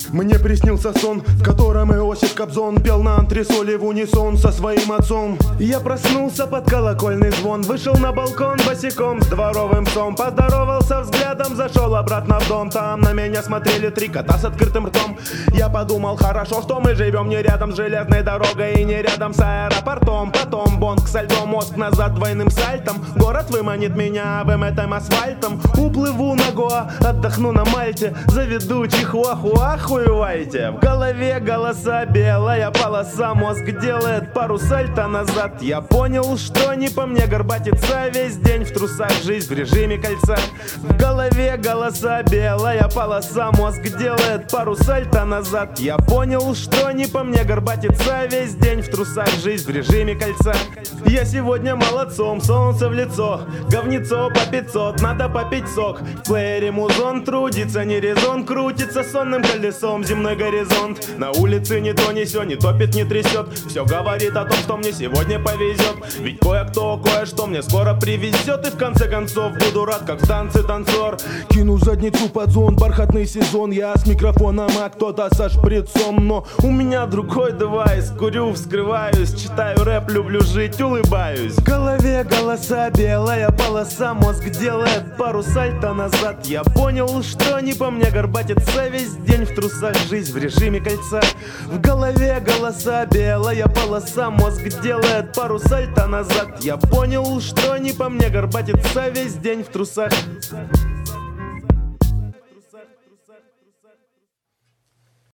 Мне приснился сон, в котором Иосиф Кобзон пел на антресоле в унисон со своим отцом. Я проснулся под колокольный звон, вышел на балкон босиком с дворовым псом, поздоровался взглядом, зашел обратно в дом. Там на меня смотрели 3 кота с открытым ртом. Я подумал, хорошо, что мы живем не рядом с железной дорогой и не рядом с аэропортом. Потом бонг со льдом, мозг назад двойным сальтом. Город выманит меня выметым асфальтом. Уплыву на Гоа, отдохну на Мальте, заведу чихуахуа, охуевайте. В голове голоса, белая полоса, мозг делает пару сальто назад. Я понял, что не по мне горбатится весь день в трусах, жизнь в режиме кольца. В голове голоса, белая полоса, мозг делает пару сальто назад. Я понял, что не по мне горбатится весь день в трусах, жизнь в режиме кольца. Я сегодня молодцом, солнце в лицо, говнецо по 500, надо попить сок. В плеере музон трудится, не резон, крутится сонным колесом земной горизонт. На улице ни то ни сё, не топит, не трясет. Все говорит о том, что мне сегодня повезет. Ведь кое-кто кое-что мне скоро привезет. И в конце концов буду рад, как в танце танцор. Кину задницу под зон, бархатный сезон. Я с микрофоном, а кто-то со шприцом. Но у меня другой девайс, курю, вскрываюсь, читаю рэп, люблю жить, улыбаюсь. В голове голоса, белая полоса, мозг делает пару сальто назад. Я понял, что не по мне горбатится весь день в трусах, жизнь в режиме кольца. В голове голоса, белая полоса, мозг делает пару сальто назад. Я понял, что не по мне горбатится весь день в трусах.